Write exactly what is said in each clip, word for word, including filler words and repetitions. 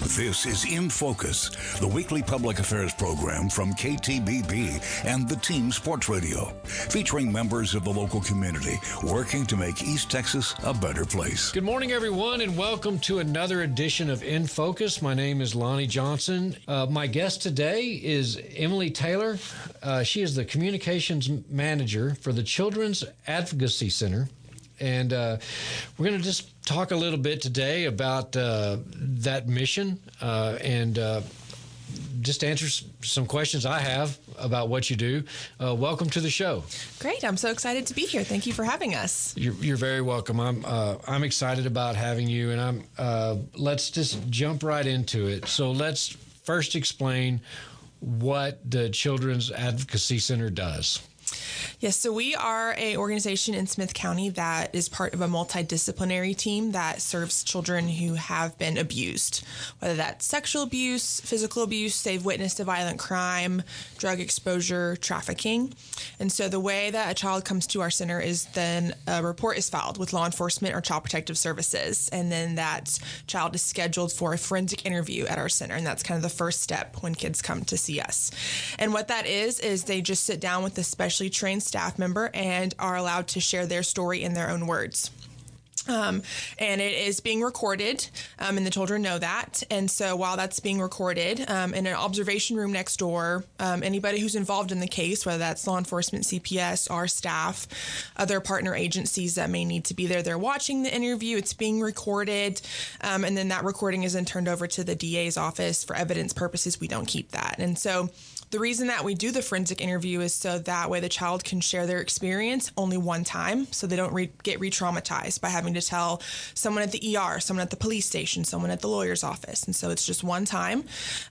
This is In Focus, the weekly public affairs program from K T B B and the Team Sports Radio, featuring members of the local community working to make East Texas a better place. Good morning, everyone, and welcome to another edition of In Focus. My name is Lonnie Johnson. Uh, my guest today is Emily Taylor. Uh, she is the communications manager for the Children's Advocacy Center. And uh, we're going to just talk a little bit today about uh, that mission uh, and uh, just answer some questions I have about what you do. Uh, welcome to the show. Great. I'm so excited to be here. Thank you for having us. You're, you're very welcome. I'm uh, I'm excited about having you, and I'm uh, let's just jump right into it. So let's first explain what the Children's Advocacy Center does. Yes, so we are an organization in Smith County that is part of a multidisciplinary team that serves children who have been abused, whether that's sexual abuse, physical abuse, they've witnessed a violent crime, drug exposure, trafficking. And so the way that a child comes to our center is then a report is filed with law enforcement or child protective services, and then that child is scheduled for a forensic interview at our center, and that's kind of the first step when kids come to see us. And what that is, is they just sit down with a specially trained staff member and are allowed to share their story in their own words. Um, and it is being recorded, um, and the children know that. And so while that's being recorded, um, in an observation room next door, um, anybody who's involved in the case, whether that's law enforcement, C P S, our staff, other partner agencies that may need to be there, they're watching the interview. It's being recorded, um, and then that recording is then turned over to the D A's office for evidence purposes. We don't keep that. And so the reason that we do the forensic interview is so that way the child can share their experience only one time, so they don't re- get re-traumatized by having to tell someone at the E R, someone at the police station, someone at the lawyer's office. And so it's just one time.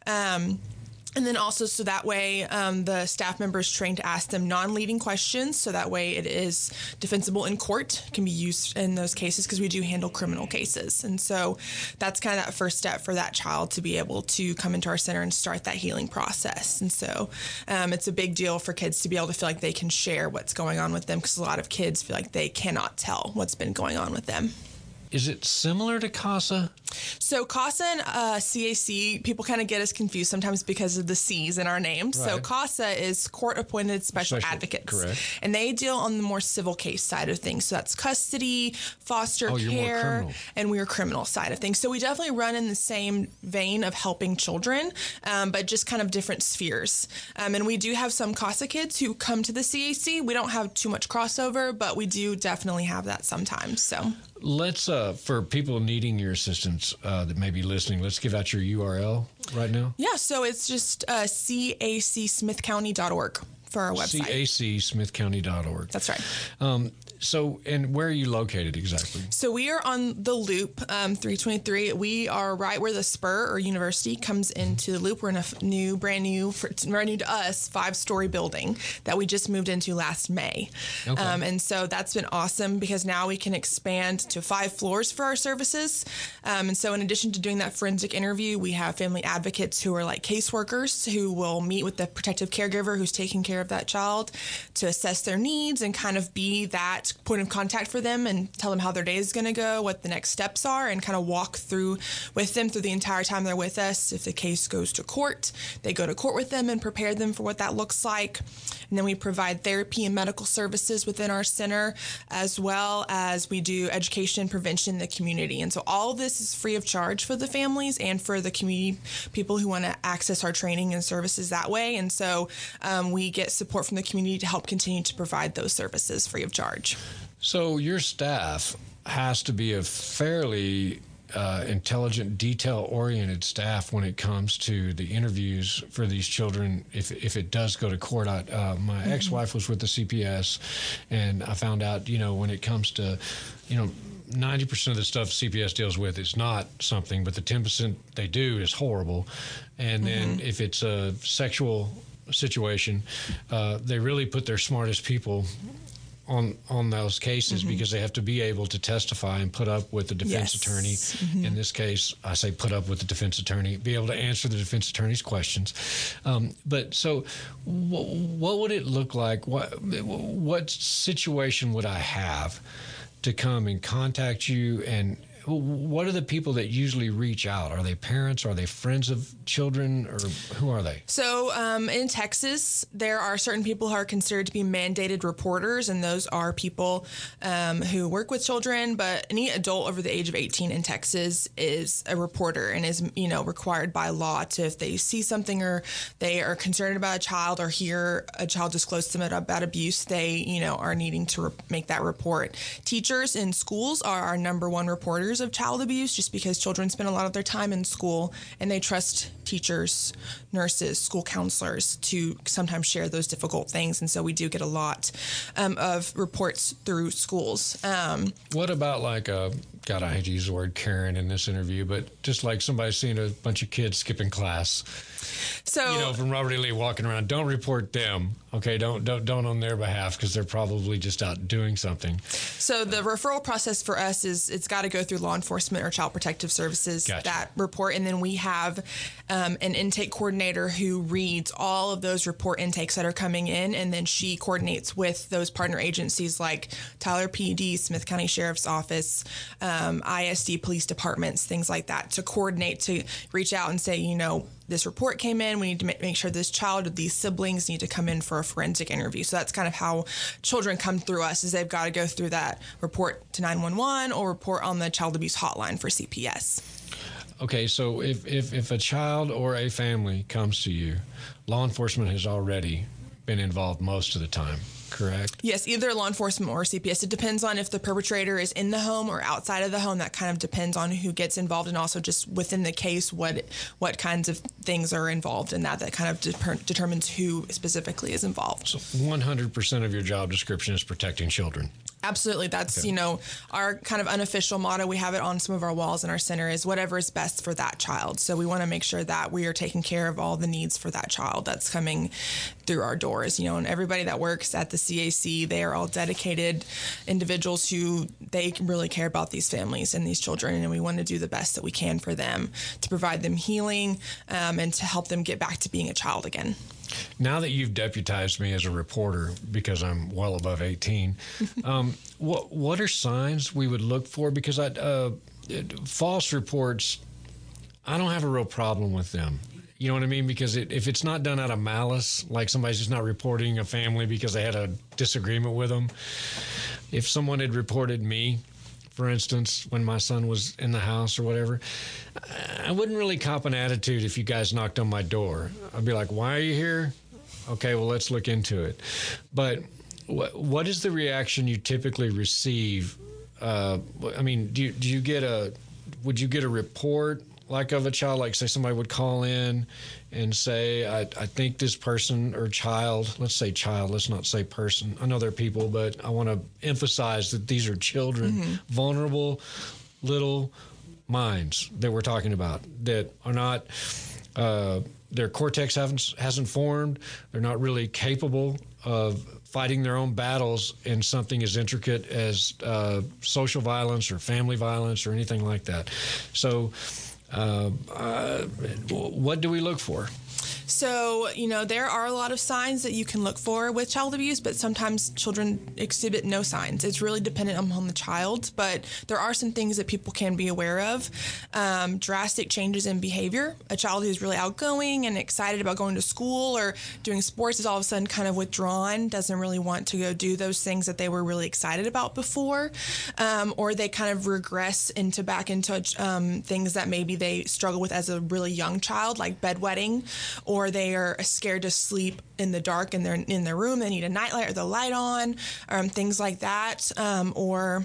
Um, And then also, so that way um, the staff member is trained to ask them non-leading questions, so that way it is defensible in court, can be used in those cases because we do handle criminal cases. And so that's kind of that first step for that child to be able to come into our center and start that healing process. And so um, it's a big deal for kids to be able to feel like they can share what's going on with them, because a lot of kids feel like they cannot tell what's been going on with them. Is it similar to CASA? So CASA and uh, C A C, people kind of get us confused sometimes because of the C's in our name. Right. So CASA is Court-Appointed Special, Special Advocates. Correct. And they deal on the more civil case side of things. So that's custody, foster oh, you're more care, criminal. And we're criminal side of things. So we definitely run in the same vein of helping children, um, but just kind of different spheres. Um, and we do have some CASA kids who come to the C A C. We don't have too much crossover, but we do definitely have that sometimes. So let's, uh, for people needing your assistance uh, that may be listening, let's give out your U R L right now. Yeah, so it's just uh, C A C smith county dot org for our website. C A C smith county dot org. That's right. Um, so, and where are you located exactly? So we are on the Loop, um, three twenty-three. We are right where the Spur or University comes into the Loop. We're in a f- new, brand new, for, brand new to us, five-story building that we just moved into last May. Okay. Um, and so that's been awesome because now we can expand to five floors for our services. Um, and so in addition to doing that forensic interview, we have family advocates who are like caseworkers who will meet with the protective caregiver who's taking care of that child to assess their needs and kind of be that point of contact for them and tell them how their day is going to go, what the next steps are, and kind of walk through with them through the entire time they're with us. If the case goes to court, they go to court with them and prepare them for what that looks like. And then we provide therapy and medical services within our center, as well as we do education and prevention in the community. And so all of this is free of charge for the families and for the community people who want to access our training and services that way. And so um, we get support from the community to help continue to provide those services free of charge. So your staff has to be a fairly uh, intelligent, detail-oriented staff when it comes to the interviews for these children. If if it does go to court, I, uh, my mm-hmm. ex-wife was with the C P S, and I found out, you know, when it comes to, you know, ninety percent of the stuff C P S deals with is not something, but the ten percent they do is horrible. And then mm-hmm. if it's a sexual situation, uh, they really put their smartest people on on those cases mm-hmm. because they have to be able to testify and put up with the defense yes. attorney. Mm-hmm. In this case, I say put up with the defense attorney, be able to answer the defense attorney's questions. Um, but so w- what would it look like? What, what situation would I have to come and contact you, and what are the people that usually reach out? Are they parents? Are they friends of children? Or who are they? So um, in Texas, there are certain people who are considered to be mandated reporters, and those are people um, who work with children. But any adult over the age of eighteen in Texas is a reporter and is, you know, required by law to, if they see something or they are concerned about a child or hear a child disclose to them about abuse, they, you know, are needing to re- make that report. Teachers in schools are our number one reporters of child abuse, just because children spend a lot of their time in school and they trust teachers, nurses, school counselors to sometimes share those difficult things. And so we do get a lot um, of reports through schools. Um, what about like a, God, I hate to use the word Karen in this interview, but just like somebody seeing a bunch of kids skipping class. So, you know, from Robert E. Lee walking around, don't report them. Okay, don't don't don't on their behalf, because they're probably just out doing something. So the referral process for us is it's got to go through law enforcement or child protective services, gotcha. that report, and then we have um, an intake coordinator who reads all of those report intakes that are coming in, and then she coordinates with those partner agencies like Tyler P D, Smith County Sheriff's Office, um, I S D police departments, things like that, to coordinate, to reach out and say, you know, this report came in, we need to make sure this child or these siblings need to come in for a forensic interview. So that's kind of how children come through us, is they've got to go through that report to nine one one or report on the child abuse hotline for C P S. Okay, so if, if, if a child or a family comes to you, law enforcement has already been involved most of the time, correct? Yes, either law enforcement or C P S. It depends on if the perpetrator is in the home or outside of the home. That kind of depends on who gets involved, and also just within the case, what what kinds of things are involved in that. That kind of de- determines who specifically is involved. So one hundred percent of your job description is protecting children. Absolutely. That's, okay. you know, our kind of unofficial motto. We have it on some of our walls in our center, is whatever is best for that child. So we want to make sure that we are taking care of all the needs for that child that's coming through our doors, you know, and everybody that works at the C A C, they are all dedicated individuals who they really care about these families and these children. And we want to do the best that we can for them to provide them healing um, and to help them get back to being a child again. Now that you've deputized me as a reporter, because I'm well above eighteen, um, what what are signs we would look for? Because I, uh, false reports, I don't have a real problem with them. You know what I mean? Because it, if it's not done out of malice, like somebody's just not reporting a family because they had a disagreement with them. If someone had reported me, for instance, when my son was in the house or whatever, I wouldn't really cop an attitude if you guys knocked on my door. I'd be like, why are you here? Okay, well, let's look into it. But wh- what is the reaction you typically receive? Uh, I mean, do you, do you get a, would you get a report like of a child, like say somebody would call in and say, I, I think this person or child, let's say child, let's not say person. I know they're people, but I want to emphasize that these are children, mm-hmm. vulnerable little minds that we're talking about that are not, uh, their cortex haven't, hasn't formed. They're not really capable of fighting their own battles in something as intricate as uh, social violence or family violence or anything like that. So, Uh, uh, what do we look for? So, you know, there are a lot of signs that you can look for with child abuse, but sometimes children exhibit no signs. It's really dependent on the child, but there are some things that people can be aware of. Um, drastic changes in behavior. A child who's really outgoing and excited about going to school or doing sports is all of a sudden kind of withdrawn, doesn't really want to go do those things that they were really excited about before, um, or they kind of regress into back into um, things that maybe they struggle with as a really young child, like bedwetting, or or they are scared to sleep in the dark and they're in their room. They need a nightlight or the light on, um, things like that, um, or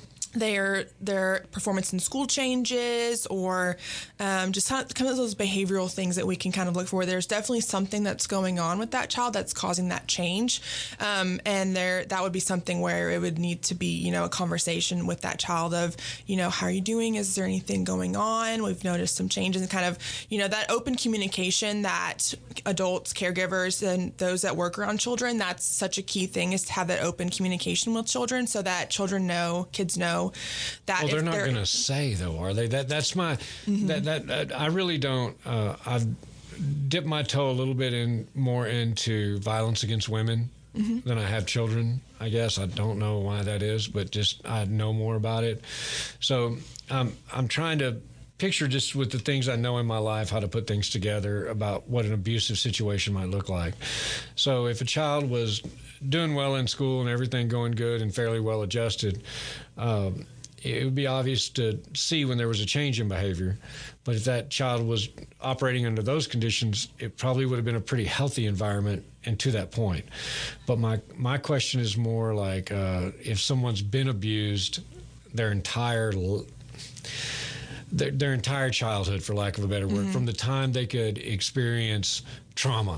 their their performance in school changes, or um, just kind of, kind of those behavioral things that we can kind of look for. There's definitely something that's going on with that child that's causing that change, um, and there that would be something where it would need to be, you know, a conversation with that child of, you know, how are you doing? Is there anything going on? We've noticed some changes, and kind of, you know, that open communication that adults, caregivers, and those that work around children, that's such a key thing, is to have that open communication with children so that children know, kids know that. Well, they're not they're, going to say, though, are they? That that's my mm-hmm. that, that that I really don't. Uh, I've dipped my toe a little bit in more into violence against women mm-hmm. than I have children, I guess. I don't know why that is, but just I know more about it. So um, I'm trying to picture, just with the things I know in my life, how to put things together about what an abusive situation might look like. So if a child was doing well in school and everything going good and fairly well adjusted, um, it would be obvious to see when there was a change in behavior. But if that child was operating under those conditions, it probably would have been a pretty healthy environment and to that point. But my, my question is more like uh, if someone's been abused their entire their, their entire childhood, for lack of a better word, mm-hmm. from the time they could experience trauma,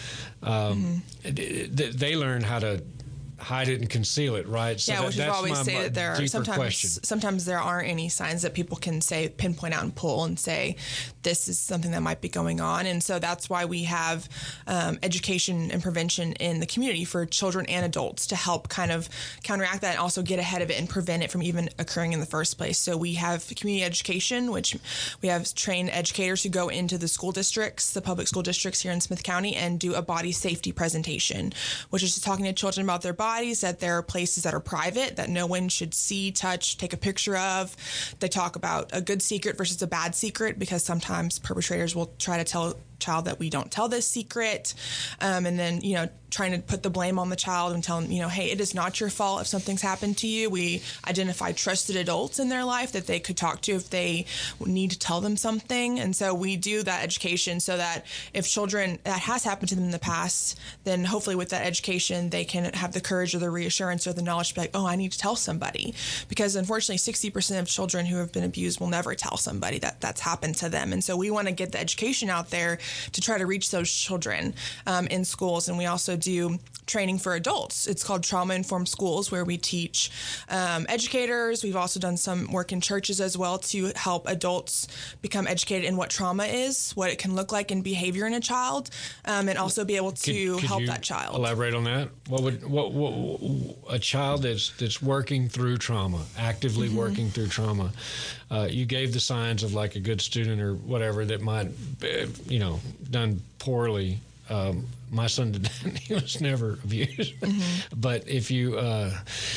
um, mm-hmm. they, they learn how to hide it and conceal it, right? So yeah, that, which is that's why we my, say my that there are sometimes question. sometimes there aren't any signs that people can say pinpoint out and pull and say this is something that might be going on. And so that's why we have um, education and prevention in the community for children and adults to help kind of counteract that and also get ahead of it and prevent it from even occurring in the first place. So we have community education, which we have trained educators who go into the school districts, the public school districts here in Smith County, and do a body safety presentation, which is just talking to children about their body. That there are places that are private that no one should see, touch, take a picture of. They talk about a good secret versus a bad secret, because sometimes perpetrators will try to tell a child that we don't tell this secret. Um, and then, you know, trying to put the blame on the child and tell them, you know, hey, it is not your fault if something's happened to you. We identify trusted adults in their life that they could talk to if they need to tell them something. And so we do that education so that if children, that has happened to them in the past, then hopefully with that education, they can have the courage or the reassurance or the knowledge to be like, oh, I need to tell somebody. Because unfortunately, sixty percent of children who have been abused will never tell somebody that that's happened to them. And so we want to get the education out there to try to reach those children um, in schools. And we also do training for adults. It's called Trauma-Informed Schools, where we teach um, educators. We've also done some work in churches as well to help adults become educated in what trauma is, what it can look like in behavior in a child, um, and also be able to could, could help you that child. Elaborate on that. What would what, what a child that's that's working through trauma, actively mm-hmm. working through trauma. Uh, you gave the signs of like a good student or whatever that might, you know, done poorly. Um, my son did he was never abused, mm-hmm. but if you, uh,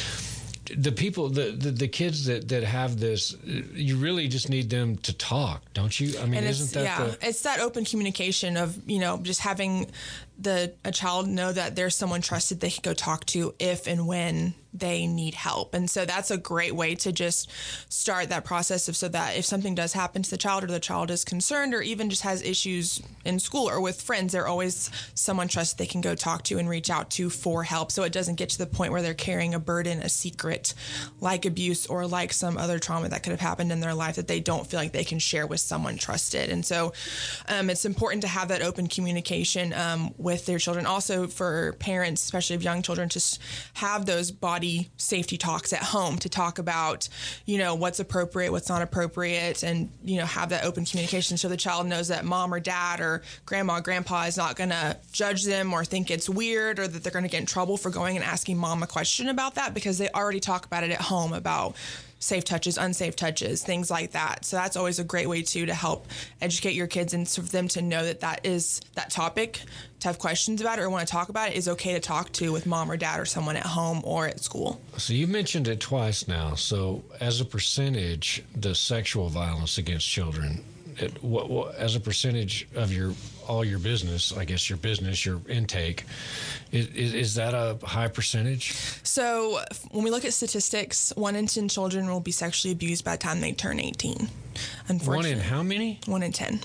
the people, the, the the kids that, that have this, you really just need them to talk, don't you? I mean, and isn't that yeah, the... it's that open communication of, you know, just having the a child know that there's someone trusted they can go talk to if and when they need help. And so that's a great way to just start that process of so that if something does happen to the child or the child is concerned or even just has issues in school or with friends, they're always someone trusted they can go talk to and reach out to for help. So it doesn't get to the point where they're carrying a burden, a secret like abuse or like some other trauma that could have happened in their life that they don't feel like they can share with someone trusted. And so um, it's important to have that open communication um, with their children. Also for parents, especially of young children, to have those body safety talks at home to talk about, you know, what's appropriate, what's not appropriate, and, you know, have that open communication so the child knows that mom or dad or grandma or grandpa is not going to judge them or think it's weird or that they're going to get in trouble for going and asking mom a question about that because they already talk about it at home about safe touches, unsafe touches, things like that. So that's always a great way, too, to help educate your kids and for them to know that that is that topic, to have questions about it or want to talk about it is okay to talk to with mom or dad or someone at home or at school. So you mentioned it twice now. So as a percentage, the sexual violence against children, it, what, what, as a percentage of your all your business, I guess your business, your intake, is, is, is that a high percentage? So when we look at statistics, one in ten children will be sexually abused by the time they turn eighteen. Unfortunately, one in how many? One in ten.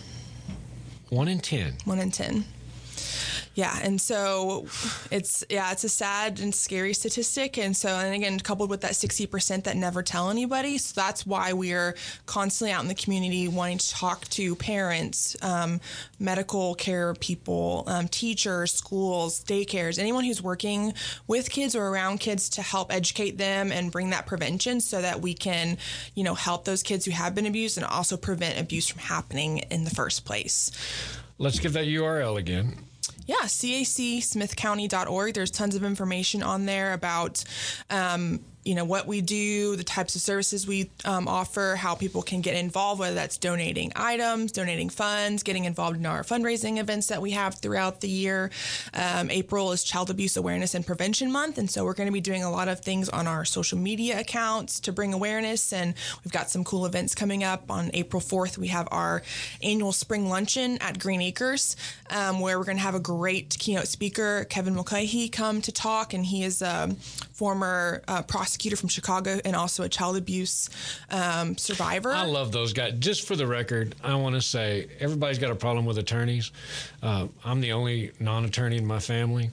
One in ten. One in ten. Yeah, and so it's yeah, it's a sad and scary statistic, and so and again coupled with that sixty percent that never tell anybody. So that's why we're constantly out in the community wanting to talk to parents, um, medical care people, um, teachers, schools, daycares, anyone who's working with kids or around kids to help educate them and bring that prevention, so that we can, you know, help those kids who have been abused and also prevent abuse from happening in the first place. Let's give that U R L again. Yeah, C A C smith county dot org. There's tons of information on there about um, you know, what we do, the types of services we um, offer, how people can get involved, whether that's donating items, donating funds, getting involved in our fundraising events that we have throughout the year. Um, April is Child Abuse Awareness and Prevention Month, and so we're going to be doing a lot of things on our social media accounts to bring awareness, and we've got some cool events coming up. On April fourth, we have our annual spring luncheon at Green Acres, um, where we're going to have a great keynote speaker, Kevin Mulcahy, come to talk, and he is a former uh, prosecutor from Chicago and also a child abuse um, survivor. I love those guys. Just for the record, I want to say everybody's got a problem with attorneys. Uh, I'm the only non-attorney in my family.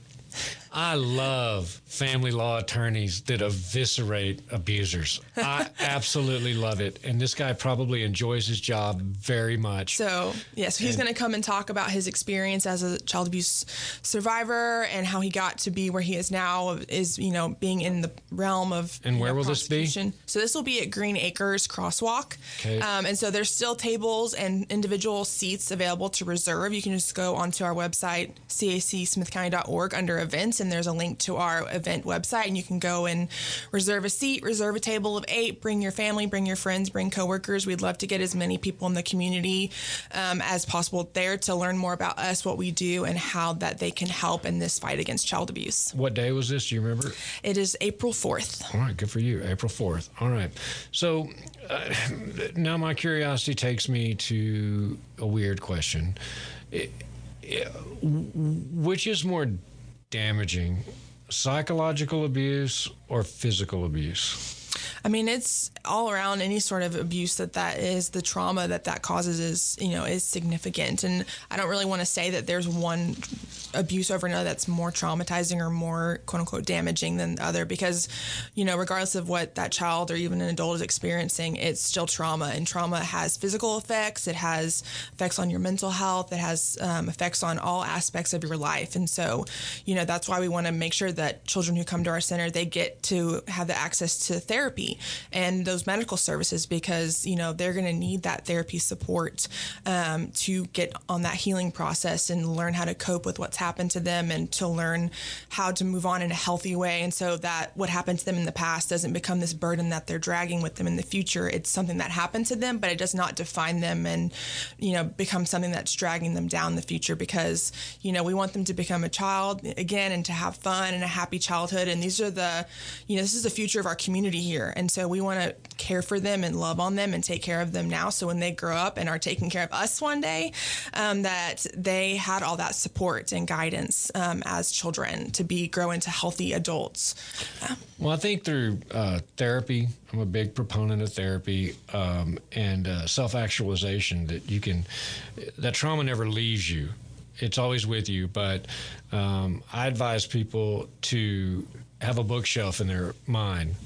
I love family law attorneys that eviscerate abusers. I absolutely love it. And this guy probably enjoys his job very much. So, yes, yeah, so he's going to come and talk about his experience as a child abuse survivor and how he got to be where he is now, is, you know, being in the realm of. And where know, will this be? So this will be at Green Acres Crosswalk. Okay. Um, and so there's still tables and individual seats available to reserve. You can just go onto our website, C A C smith county dot org, under events, and there's a link to our event website, and you can go and reserve a seat, reserve a table of eight, bring your family, bring your friends, bring coworkers. We'd love to get as many people in the community um, as possible there to learn more about us, what we do, and how that they can help in this fight against child abuse. What day was this? Do you remember? It is April fourth. All right, good for you. April fourth. All right. So uh, now my curiosity takes me to a weird question. It, it, which is more damaging, psychological abuse or physical abuse? I mean, it's all around. Any sort of abuse that that is, the trauma that that causes is, you know, is significant. And I don't really want to say that there's one abuse over another that's more traumatizing or more, quote unquote, damaging than the other, because, you know, regardless of what that child or even an adult is experiencing, it's still trauma. And trauma has physical effects. It has effects on your mental health. It has um, effects on all aspects of your life. And so, you know, that's why we want to make sure that children who come to our center, they get to have the access to therapy and those medical services, because, you know, they're going to need that therapy support um, to get on that healing process and learn how to cope with what's happened to them and to learn how to move on in a healthy way. And so that what happened to them in the past doesn't become this burden that they're dragging with them in the future. It's something that happened to them, but it does not define them and, you know, become something that's dragging them down in the future, because, you know, we want them to become a child again and to have fun and a happy childhood. And these are the, you know, this is the future of our community here. And so we want to care for them and love on them and take care of them now. So when they grow up and are taking care of us one day, um, that they had all that support and guidance um, as children to be grow into healthy adults. Uh, well, I think through uh, therapy, I'm a big proponent of therapy um, and uh, self-actualization, that you can, that trauma never leaves you. It's always with you. But um, I advise people to have a bookshelf in their mind.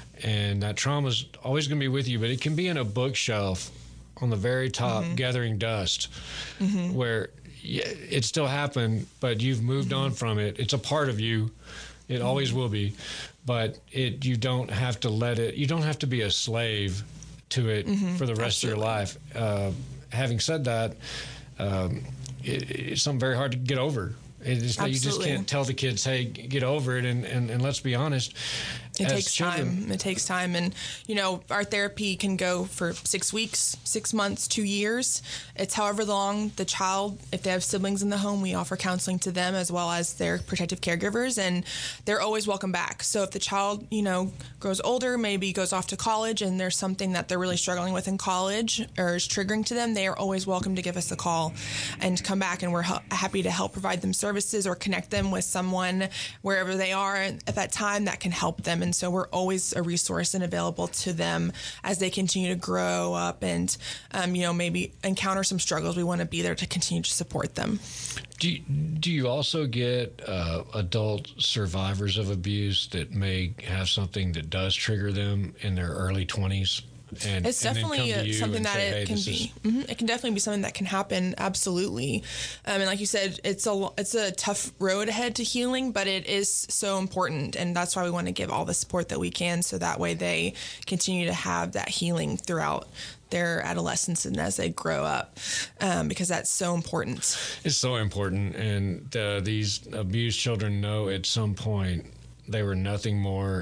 And that trauma is always going to be with you, but it can be in a bookshelf on the very top, mm-hmm. gathering dust, mm-hmm. where it still happened, but you've moved mm-hmm. on from it. It's a part of you. It mm-hmm. always will be, but it you don't have to let it. You don't have to be a slave to it mm-hmm. for the rest Absolutely. Of your life. Uh, having said that, um, it, it's something very hard to get over. It's not, you just can't tell the kids, hey, get over it. And, and, and let's be honest. It takes children, time. It takes time. And, you know, our therapy can go for six weeks, six months, two years. It's however long the child, if they have siblings in the home, we offer counseling to them as well as their protective caregivers. And they're always welcome back. So if the child, you know, grows older, maybe goes off to college, and there's something that they're really struggling with in college or is triggering to them, they are always welcome to give us a call and come back. And we're ha- happy to help provide them services or connect them with someone wherever they are at that time that can help them. And so we're always a resource and available to them as they continue to grow up and, um, you know, maybe encounter some struggles. We want to be there to continue to support them. Do you, do you also get uh, adult survivors of abuse that may have something that does trigger them in their early twenties? And, it's definitely and something that say, it hey, can be. Is... Mm-hmm. It can definitely be something that can happen. Absolutely. Um, and like you said, it's a it's a tough road ahead to healing, but it is so important, and that's why we want to give all the support that we can, so that way they continue to have that healing throughout their adolescence and as they grow up, um, because that's so important. It's so important, and uh, these abused children know at some point they were nothing more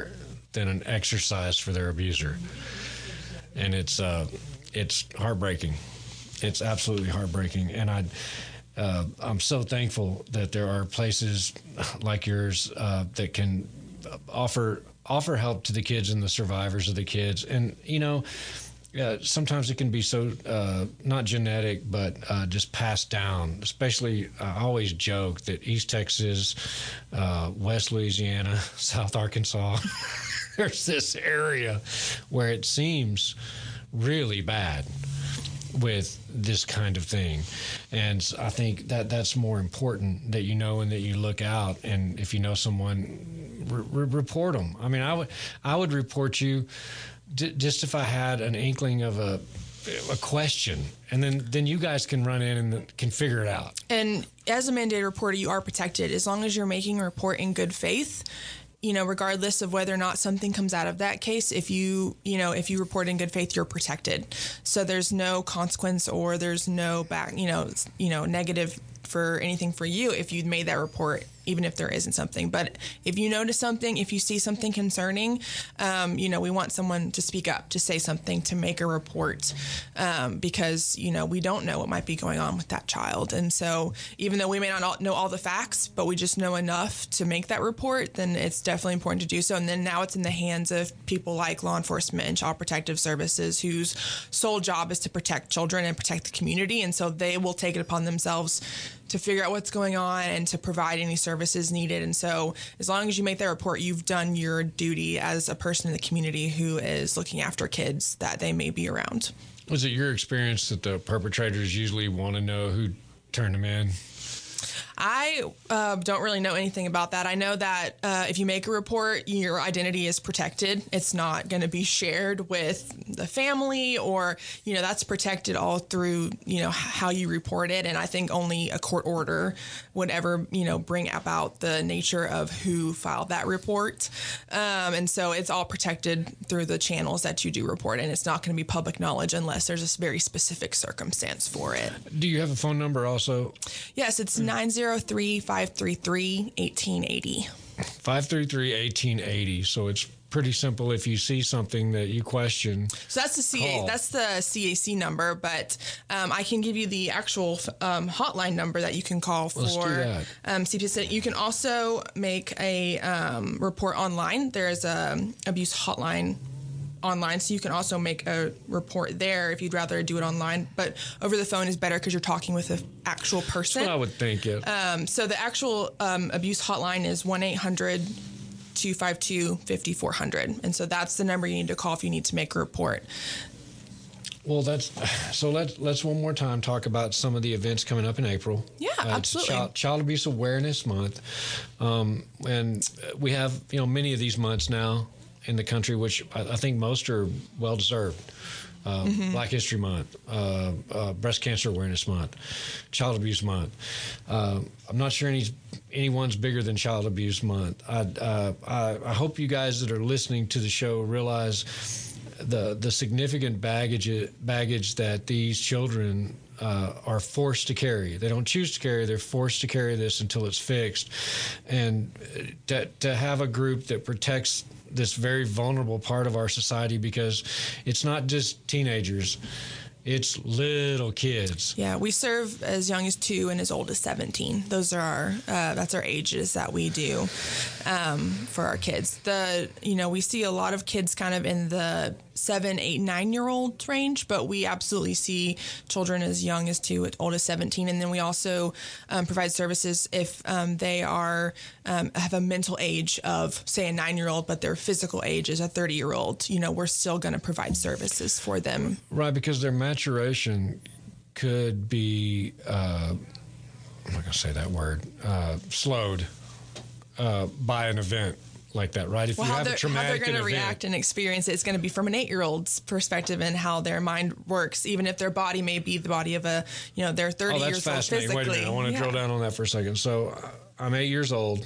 than an exercise for their abuser. And it's uh, it's heartbreaking. It's absolutely heartbreaking. And I, uh, I'm so thankful that there are places like yours uh, that can offer offer help to the kids and the survivors of the kids. And, you know, uh, sometimes it can be so uh, not genetic, but uh, just passed down. Especially, uh, I always joke that East Texas, uh, West Louisiana, South Arkansas, there's this area where it seems really bad with this kind of thing. And I think that that's more important, that you know and that you look out. And if you know someone, re- report them. I mean, I would I would report you d- just if I had an inkling of a a question, and then then you guys can run in and can figure it out. And as a mandated reporter, you are protected as long as you're making a report in good faith. You know, regardless of whether or not something comes out of that case, if you, you know, if you report in good faith, you're protected. So there's no consequence or there's no back, you know, you know, negative for anything for you if you'd made that report, even if there isn't something. But if you notice something, if you see something concerning, um, you know, we want someone to speak up, to say something, to make a report, um, because, you know, we don't know what might be going on with that child. And so even though we may not know all the facts, but we just know enough to make that report, then it's definitely important to do so. And then now it's in the hands of people like law enforcement and Child Protective Services, whose sole job is to protect children and protect the community. And so they will take it upon themselves to figure out what's going on and to provide any services needed. And so as long as you make that report, you've done your duty as a person in the community who is looking after kids that they may be around. Was it your experience that the perpetrators usually want to know who turned them in? I uh, don't really know anything about that. I know that uh, if you make a report, your identity is protected. It's not going to be shared with the family, or, you know, that's protected all through, you know, how you report it. And I think only a court order would ever, you know, bring about the nature of who filed that report. Um, and so it's all protected through the channels that you do report. And it's not going to be public knowledge unless there's a very specific circumstance for it. Do you have a phone number also? Yes, it's nine zero three, five three three, one eight eight zero. five three three, one eight eight zero. So it's pretty simple. If you see something that you question, so that's the C A, call. that's the C A C number, but um, I can give you the actual um, hotline number that you can call for. Let's do that. Um, C P S. You can also make a um, report online. There's a abuse hotline online, so you can also make a report there if you'd rather do it online, but over the phone is better because you're talking with an actual person. That's what I would think. Yeah. Um, so the actual um, abuse hotline is one eight hundred, two five two, five four zero zero, and so that's the number you need to call if you need to make a report. Well, that's so. Let's let's one more time talk about some of the events coming up in April. Yeah, uh, absolutely. Child, Child Abuse Awareness Month, um, and we have, you know, many of these months now in the country, which I, I think most are well deserved. Uh, mm-hmm. Black History Month, uh, uh, Breast Cancer Awareness Month, Child Abuse Month. Uh, I'm not sure any anyone's bigger than Child Abuse Month. I, uh, I I hope you guys that are listening to the show realize the the significant baggage baggage that these children uh, are forced to carry. They don't choose to carry; they're forced to carry this until it's fixed. And to, to have a group that protects this very vulnerable part of our society, because it's not just teenagers, it's little kids. Yeah, we serve as young as two and as old as seventeen. Those are our uh, that's our ages that we do um, for our kids. The you know we see a lot of kids kind of in the seven, eight, nine year old range, but we absolutely see children as young as two, as old as seventeen, and then we also um, provide services if um, they are um, have a mental age of, say, a nine year old, but their physical age is a thirty year old. You know, we're still going to provide services for them. Right, because their maturation could be, uh, I'm not going to say that word, uh, slowed uh, by an event like that, right? If well, you how have a traumatic how they're going to event, react and experience it, it's going to be from an eight-year-old's perspective and how their mind works, even if their body may be the body of a, you know, they're thirty oh, that's years fascinating. old physically. Wait a minute, I want to yeah. drill down on that for a second. So uh, I'm eight years old.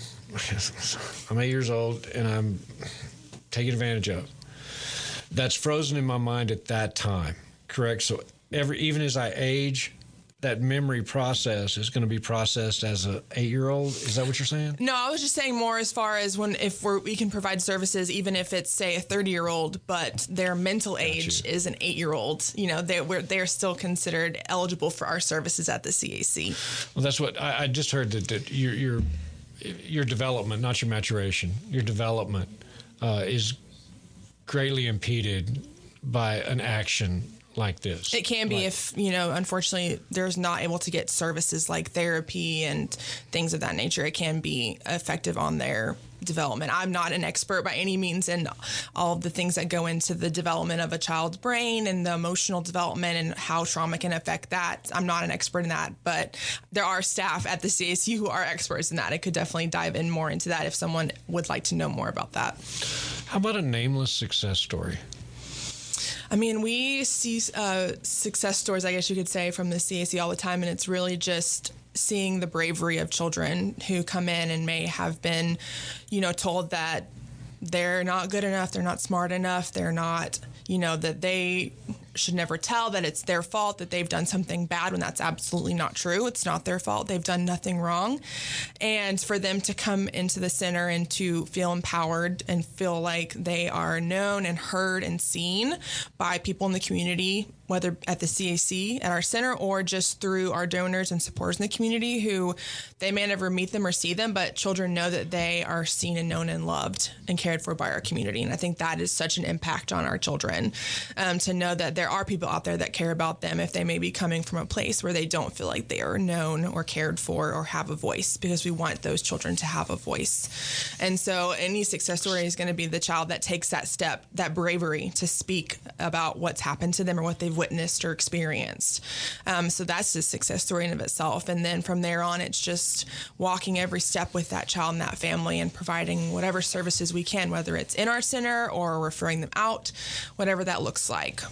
I'm eight years old, and I'm taken advantage of. That's frozen in my mind at that time, correct? So every even as I age, that memory process is going to be processed as an eight-year-old. Is that what you're saying? No, I was just saying more as far as when if we're, we can provide services, even if it's say a thirty-year-old, but their mental age is an eight-year-old. You know, they we're, they're still considered eligible for our services at the C A C. Well, that's what I, I just heard that, that your your your development, not your maturation, your development uh, is greatly impeded by an action like this. It can be like, if, you know, unfortunately, there's not able to get services like therapy and things of that nature. It can be effective on their development. I'm not an expert by any means in all of the things that go into the development of a child's brain and the emotional development and how trauma can affect that. I'm not an expert in that, but there are staff at the C A C who are experts in that. I could definitely dive in more into that if someone would like to know more about that. How about a nameless success story? I mean, we see uh, success stories, I guess you could say, from the C A C all the time, and it's really just seeing the bravery of children who come in and may have been, you know, told that they're not good enough, they're not smart enough, they're not, you know, that they should never tell, that it's their fault, that they've done something bad, when that's absolutely not true. It's not their fault. They've done nothing wrong. And for them to come into the center and to feel empowered and feel like they are known and heard and seen by people in the community, whether at the C A C, at our center, or just through our donors and supporters in the community who they may never meet them or see them, but children know that they are seen and known and loved and cared for by our community. And I think that is such an impact on our children, um, to know that there are people out there that care about them if they may be coming from a place where they don't feel like they are known or cared for or have a voice, because we want those children to have a voice. And so any success story is going to be the child that takes that step, that bravery to speak about what's happened to them or what they've witnessed or experienced. Um, so that's the success story in of itself. And then from there on, it's just walking every step with that child and that family and providing whatever services we can, whether it's in our center or referring them out, whatever that looks like.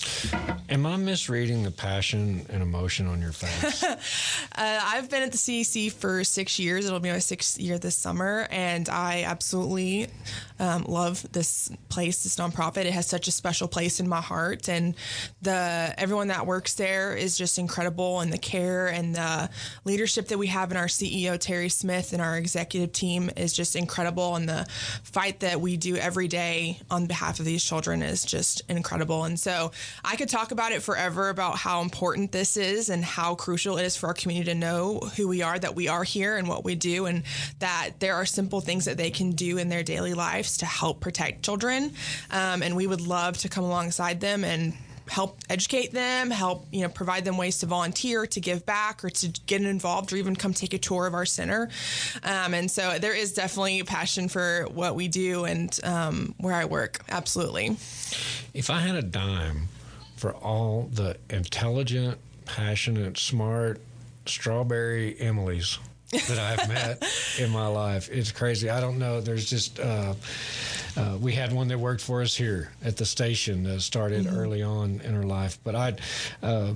Am I misreading the passion and emotion on your face? uh, I've been at the C A C for six years. It'll be my sixth year this summer, and I absolutely um, love this place, this nonprofit. It has such a special place in my heart, and the everyone that works there is just incredible, and the care and the leadership that we have in our C E O, Terry Smith, and our executive team is just incredible, and the fight that we do every day on behalf of these children is just incredible. And so I could talk about it forever about how important this is and how crucial it is for our community to know who we are, that we are here and what we do, and that there are simple things that they can do in their daily lives to help protect children. Um, and we would love to come alongside them and help educate them, help, you know, provide them ways to volunteer, to give back, or to get involved, or even come take a tour of our center. Um, and so there is definitely a passion for what we do and um, where I work. Absolutely. If I had a dime for all the intelligent, passionate, smart, strawberry Emilys that I've met in my life, it's crazy. I don't know. There's just, uh, uh, we had one that worked for us here at the station that started mm-hmm. early on in her life. But I, uh,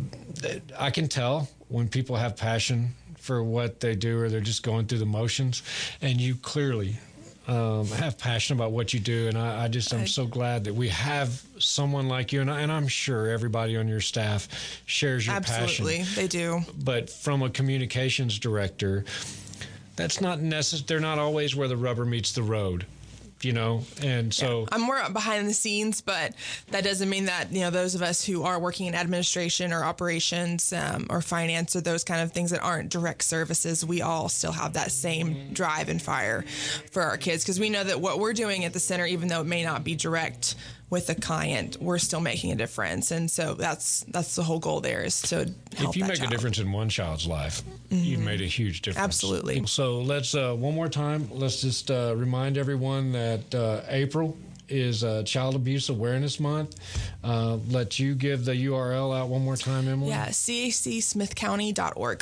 I can tell when people have passion for what they do, or they're just going through the motions, and you clearly Um, have passion about what you do, and I, I just I'm so glad that we have someone like you, and, I, and I'm sure everybody on your staff shares your Absolutely, passion. Absolutely, they do. But from a communications director, that's not necessary. They're not always where the rubber meets the road, you know, and so yeah. I'm more behind the scenes, but that doesn't mean that, you know, those of us who are working in administration or operations um, or finance or those kind of things that aren't direct services, we all still have that same drive and fire for our kids, because we know that what we're doing at the center, even though it may not be direct with a client, we're still making a difference. And so that's that's the whole goal there, is to help If you that make child. a difference in one child's life, mm-hmm. you've made a huge difference. Absolutely. So let's, uh, one more time, let's just uh, remind everyone that uh, April is uh, Child Abuse Awareness Month. Uh, let you give the U R L out one more time, Emily. Yeah, C A C smith county dot org.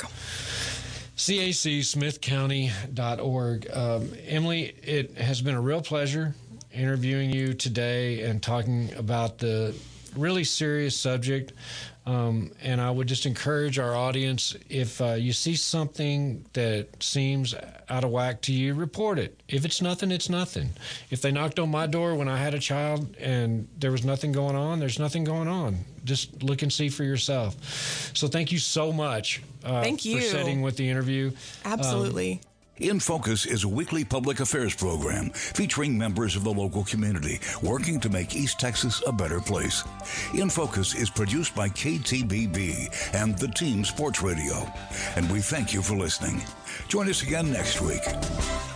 C A C smith county dot org. Um, Emily, it has been a real pleasure interviewing you today and talking about the really serious subject. Um, and I would just encourage our audience, if uh, you see something that seems out of whack to you, report it. If it's nothing, it's nothing. If they knocked on my door when I had a child and there was nothing going on, there's nothing going on. Just look and see for yourself. So thank you so much uh, thank you. for setting with the interview. Absolutely. Um, In Focus is a weekly public affairs program featuring members of the local community working to make East Texas a better place. In Focus is produced by K T B B and the Team Sports Radio. And we thank you for listening. Join us again next week.